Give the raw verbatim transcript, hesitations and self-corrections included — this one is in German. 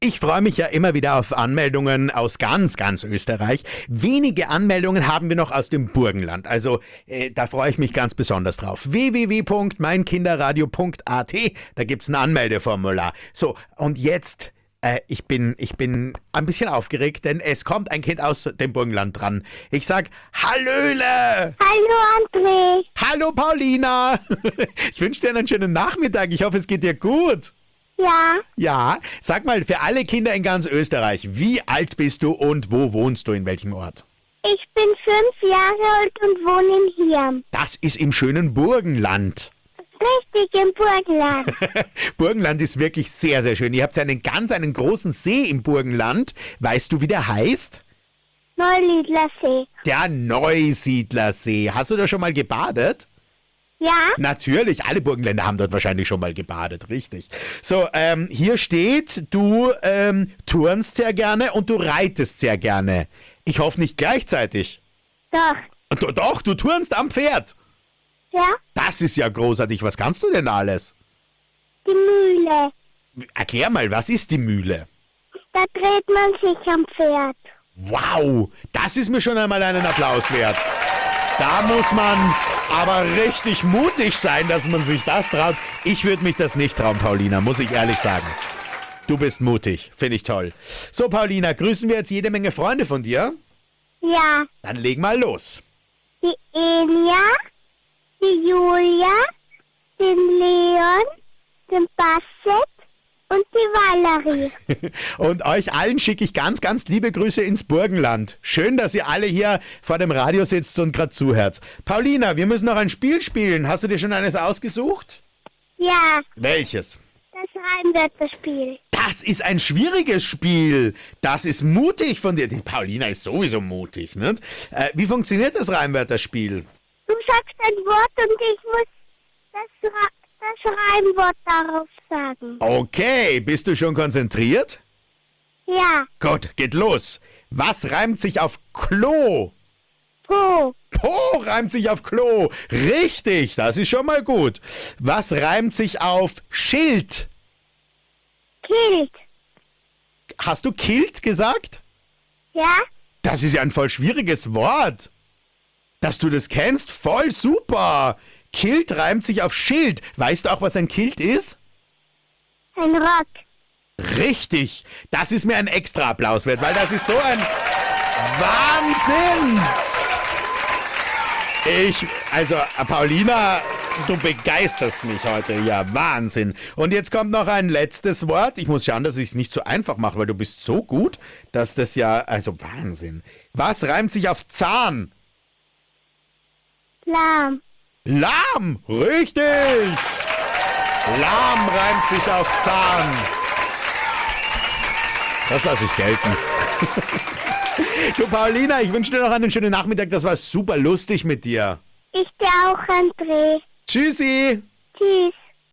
Ich freue mich ja immer wieder auf Anmeldungen aus ganz, ganz Österreich. Wenige Anmeldungen haben wir noch aus dem Burgenland. Also äh, da freue ich mich ganz besonders drauf. w w w punkt mein kinderradio punkt a t, da gibt's ein Anmeldeformular. So, und jetzt, äh, ich bin, ich bin ein bisschen aufgeregt, denn es kommt ein Kind aus dem Burgenland dran. Ich sag, Hallöle! Hallo André. Hallo Paulina! Ich wünsche dir einen schönen Nachmittag. Ich hoffe, es geht dir gut. Ja, Ja, sag mal, für alle Kinder in ganz Österreich, wie alt bist du und wo wohnst du, in welchem Ort? ich bin fünf Jahre alt und wohne in Hirn. Das ist im schönen Burgenland. Richtig, im Burgenland. Burgenland ist wirklich sehr, sehr schön. Ihr habt einen ganz, einen großen See im Burgenland. Weißt du, wie der heißt? Neuliedlersee. Der Neusiedlersee. Hast du da schon mal gebadet? Ja, Natürlich, alle Burgenländer haben dort wahrscheinlich schon mal gebadet, richtig. So, ähm, hier steht, du ähm, turnst sehr gerne und du reitest sehr gerne. Ich hoffe nicht gleichzeitig. doch. Do- Doch, du turnst am Pferd. Ja, Das ist ja großartig. Was kannst du denn alles? die Mühle. Erklär mal, was ist die Mühle? Da dreht man sich am Pferd. Wow, das ist mir schon einmal einen Applaus wert. Da muss man aber richtig mutig sein, dass man sich das traut. Ich würde mich das nicht trauen, Paulina, muss ich ehrlich sagen. Du bist mutig, finde ich toll. So, Paulina, grüßen wir jetzt jede Menge Freunde von dir? Ja, Dann leg mal los. die Elia, die Julia, den Leon, den Basset und die Valerie. Und euch allen schicke ich ganz, ganz liebe Grüße ins Burgenland. Schön, dass ihr alle hier vor dem Radio sitzt und gerade zuhört. Paulina, wir müssen noch ein Spiel spielen. Hast du dir schon eines ausgesucht? Ja, Welches? das Reimwörterspiel. Das ist ein schwieriges Spiel. Das ist mutig von dir. Die Paulina ist sowieso mutig, ne? Äh, wie funktioniert das Reimwörterspiel? Du sagst ein Wort und ich muss das, Ra das Reimwort darauf sagen. Okay, bist du schon konzentriert? Ja, Gut, geht los. Was reimt sich auf Klo? Po, Po reimt sich auf Klo. Richtig, das ist schon mal gut. Was reimt sich auf Schild? Kilt. Hast du Kilt gesagt? Ja, Das ist ja ein voll schwieriges Wort. Dass du das kennst, voll super. Kilt reimt sich auf Schild. Weißt du auch, was ein Kilt ist? ein Rock. Richtig. Das ist mir ein extra Applaus wert, weil das ist so ein Wahnsinn. Ich, also Paulina, du begeisterst mich heute. Ja, Wahnsinn. Und jetzt kommt noch ein letztes Wort. Ich muss schauen, dass ich es nicht so einfach mache, weil du bist so gut, dass das ja, also Wahnsinn. Was reimt sich auf Zahn? Lahm. Lahm, richtig. Lahm reimt sich auf Zahn. Das lasse ich gelten. Du Paulina, ich wünsche dir noch einen schönen Nachmittag. Das war super lustig mit dir. Ich dir auch, André. Tschüssi. Tschüss.